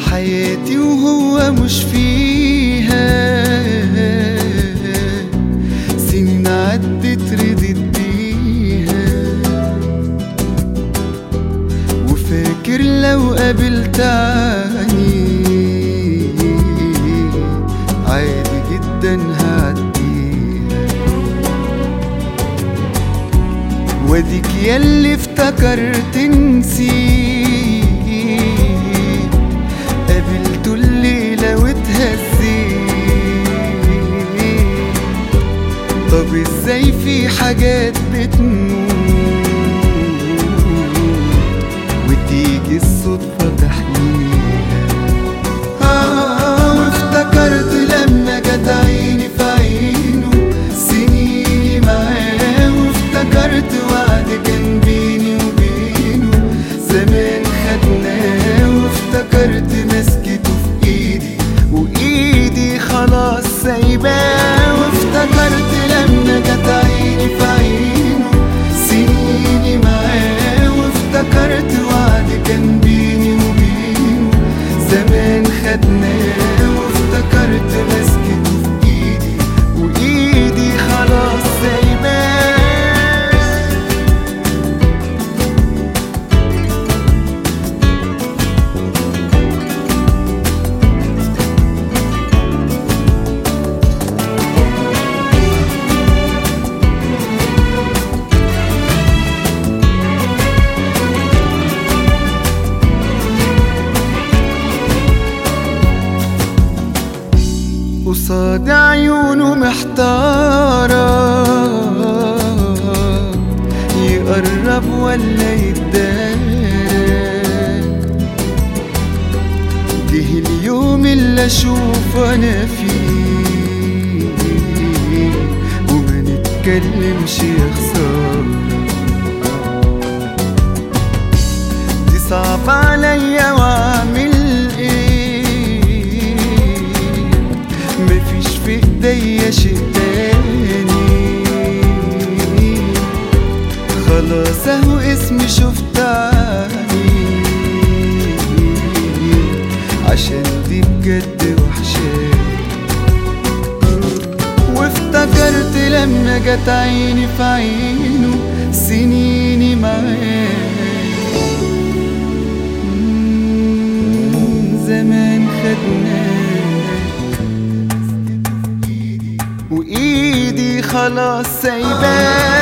حياتي وهو مش فيها، سنين عدت رضيت بيها، وفاكر لو قابلت عني عادي جدا هعديها. واديك ياللي افتكرت نسيت، قابلته الليلة واتهزيت. طب ازاي في حاجات بتموت وتيجي الصدفة تحميها؟ وافتكرت لما جت عيني في عينه سنيني معاه، وافتكرت وعد كان بيني وبينه زمان خدناه، وافتكرت مسكته في ايدي وايدي خلاص سايباه. وافتكرت لما جت عيني في عينه سنيني معاه، وافتكرت وعد كان بيني وبينه زمان خدناه، وافتكرت مسكته في ايدي وايدي خلاص سايباه. قصاد عيونه محتارة يقرب ولا يتدارى، جه اليوم اللي اشوف انا فيه وما نتكلمش يا خسارة. دي صعب عليا واعمل مفيش في ايديا شيء تاني، خلاص اهو اسمي شفت عني، عشان دي بجد وحشاني. وافتكرت لما جت عيني في عينه سنيني معاه، زمان خدناه وايدي خلاص سايباه.